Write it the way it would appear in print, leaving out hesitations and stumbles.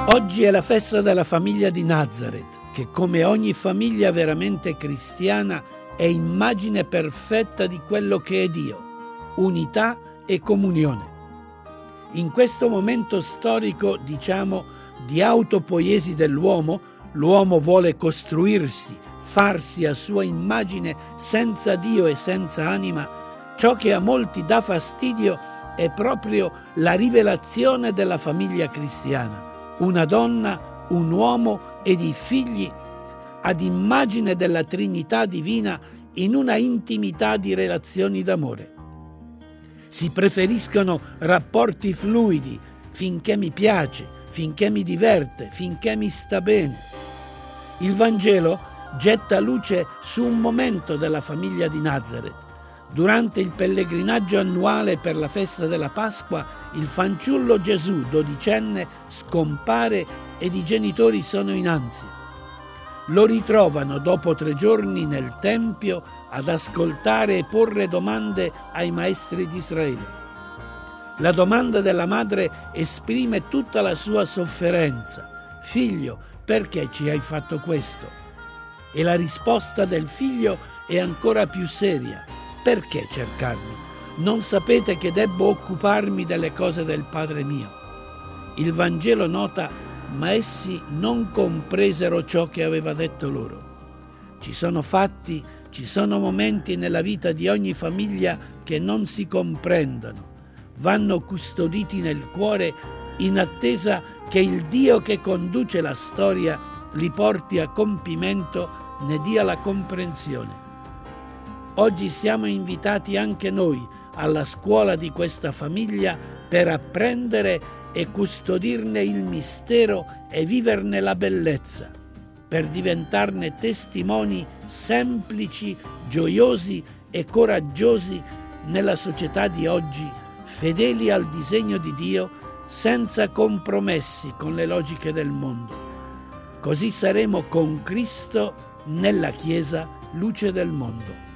Oggi è la festa della famiglia di Nazareth, che come ogni famiglia veramente cristiana è immagine perfetta di quello che è Dio, unità e comunione. In questo momento storico, di autopoiesi dell'uomo, l'uomo vuole costruirsi, farsi a sua immagine senza Dio e senza anima. Ciò che a molti dà fastidio è proprio la rivelazione della famiglia cristiana. Una donna, un uomo ed i figli ad immagine della Trinità divina in una intimità di relazioni d'amore. Si preferiscono rapporti fluidi finché mi piace, finché mi diverte, finché mi sta bene. Il Vangelo getta luce su un momento della famiglia di Nazareth. Durante il pellegrinaggio annuale per la festa della Pasqua, il fanciullo Gesù, dodicenne, scompare ed i genitori sono in ansia. Lo ritrovano dopo 3 giorni nel Tempio ad ascoltare e porre domande ai maestri di Israele. La domanda della madre esprime tutta la sua sofferenza. «Figlio, perché ci hai fatto questo?» E la risposta del figlio è ancora più seria. «Perché cercarmi? Non sapete che debbo occuparmi delle cose del Padre mio?» Il Vangelo nota: «Ma essi non compresero ciò che aveva detto loro». Ci sono fatti, ci sono momenti nella vita di ogni famiglia che non si comprendono. Vanno custoditi nel cuore in attesa che il Dio che conduce la storia li porti a compimento, ne dia la comprensione. Oggi siamo invitati anche noi alla scuola di questa famiglia per apprendere e custodirne il mistero e viverne la bellezza, per diventarne testimoni semplici, gioiosi e coraggiosi nella società di oggi, fedeli al disegno di Dio, senza compromessi con le logiche del mondo. Così saremo con Cristo nella Chiesa luce del mondo.